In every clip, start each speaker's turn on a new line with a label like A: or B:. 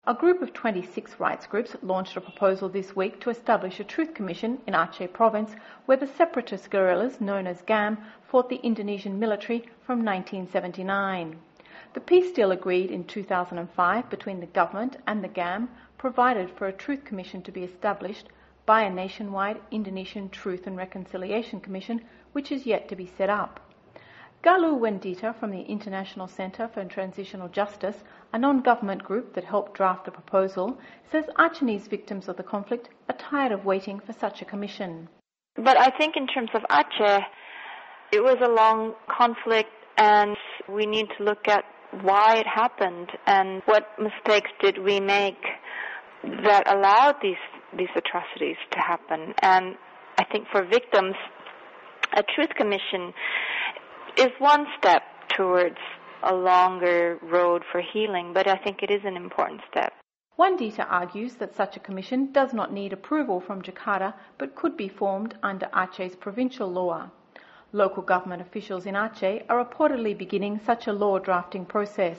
A: A group of 26 rights groups launched a proposal this week to establish a truth commission in Aceh province where the separatist guerrillas known as GAM fought the Indonesian military from 1979. The peace deal agreed in 2005 between the government and the GAM provided for a truth commission to be established by a nationwide Indonesian Truth and Reconciliation Commission, which is yet to be set up. Galuh Wendita from the International Centre for Transitional Justice, a non-government group that helped draft the proposal, says Achenese victims of the conflict are tired of waiting for such a commission.
B: But I think in terms of Aceh, it was a long conflict and we need to look at why it happened and what mistakes did we make that allowed these atrocities to happen. And I think for victims, a truth commission is one step towards a longer road for healing, but I think it is an important step.
A: Wendita argues that such a commission does not need approval from Jakarta, but could be formed under Aceh's provincial law. Local government officials in Aceh are reportedly beginning such a law drafting process.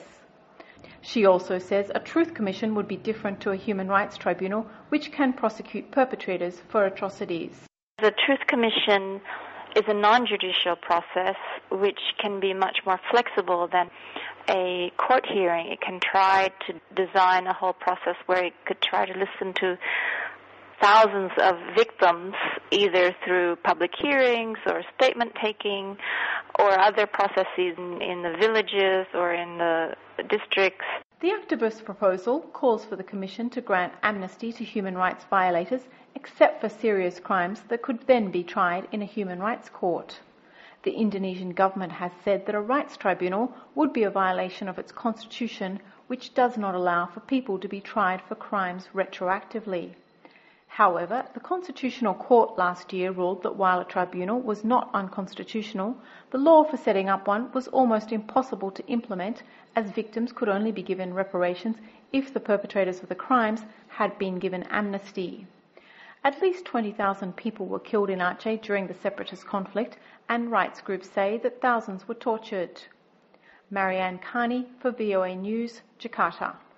A: She also says a truth commission would be different to a human rights tribunal, which can prosecute perpetrators for atrocities.
B: The truth commission is a non-judicial process which can be much more flexible than a court hearing. It can try to design a whole process where it could try to listen to thousands of victims, either through public hearings or statement taking or other processes in the villages or in the districts.
A: The activist proposal calls for the Commission to grant amnesty to human rights violators except for serious crimes that could then be tried in a human rights court. The Indonesian government has said that a rights tribunal would be a violation of its constitution, which does not allow for people to be tried for crimes retroactively. However, the Constitutional Court last year ruled that while a tribunal was not unconstitutional, the law for setting up one was almost impossible to implement, as victims could only be given reparations if the perpetrators of the crimes had been given amnesty. At least 20,000 people were killed in Aceh during the separatist conflict, and rights groups say that thousands were tortured. Marianne Carney for VOA News, Jakarta.